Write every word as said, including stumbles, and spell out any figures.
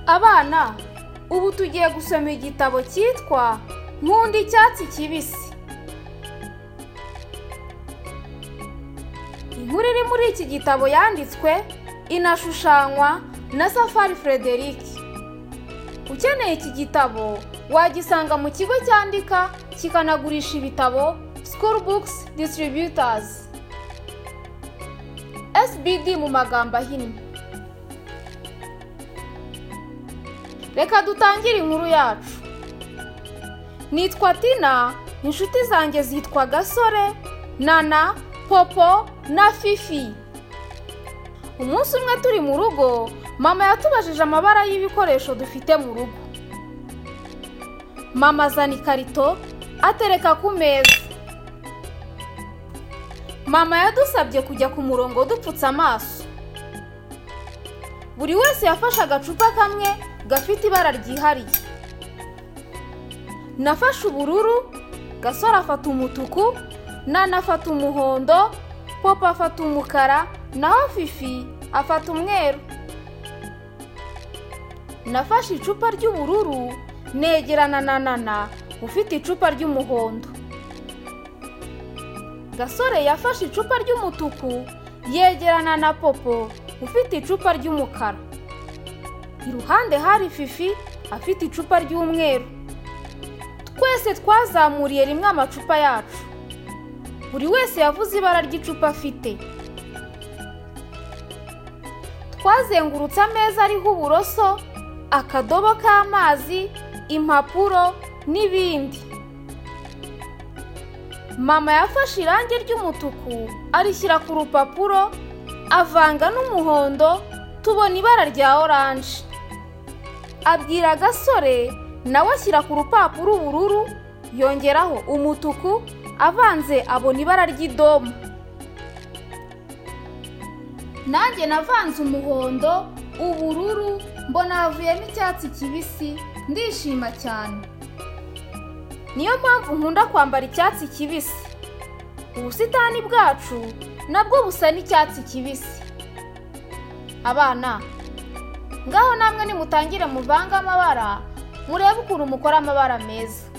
Abana, ubu tugiye gusoma igitabo cyitwa Nkunda icyatsi kibisi. Inkuru iri muri iki gitabo yanditswe inashushanywa na Safari Frederic. Ukeneye iki gitabo wagisanga mu kigo cyandika kikanagurisha ibitabo School Books Distributors. S B D mu magambo ahinnye. Reka dutangire inkuru yacu. Nitwa Tina, inshuti zanjye zitwa Gasore, Nana, Popo na Fifi. Umunsi umwe turi mu rugo, mama yatubajije amabara y'ibikoresho dufite mu rugo. Mama azana ikarito atereka ku meza. Mama yadusabye kujya ku murongo dupfutse amaso. Buri wese yafashe agacupa kamwe gafite ibara ryihariye. Nafashe ubururu, Gasore afata umutuku, Nana afata umuhondo, Popo afata umukara, naho Fifi afata umweru. Nafashe icupa ry'ubururu negerana na Nana ufite icupa ry'umuhondo. Gasore yafashe icupa ry'umutuku yegerana na Popo ufite icupa ry'umukara. Iruhande hari Fifi afite icupa ry'umweru. Twese twazamuriye rimwe amacupa yacu. Buri wese yavuze ibara ry'icupa afite. Twazengurutse ameza ariho uburoso, akadobo k'amazi, impapuro n'ibindi. Mama yafashe irangi ry'umutuku arishyira ku rupapuro, avanga n'umuhondo, tubona ibara rya oranje. Abwira Gasore nawe ashyira ku rupapuro ubururu, yongeraho umutuku, avanze abona ibara ry'idomo. Nanjye navanze umuhondo, ubururu, mbona havuyemo icyatsi kibisi, ndishima cyane. Niyo mpamvu nkunda kwambara icyatsi kibisi. Ubusitani bwacu nabwo busa n'icyatsi kibisi. Abana, ngaho namwe nimutangire muvanga amabara, murebe ukuntu mukora amabara meza.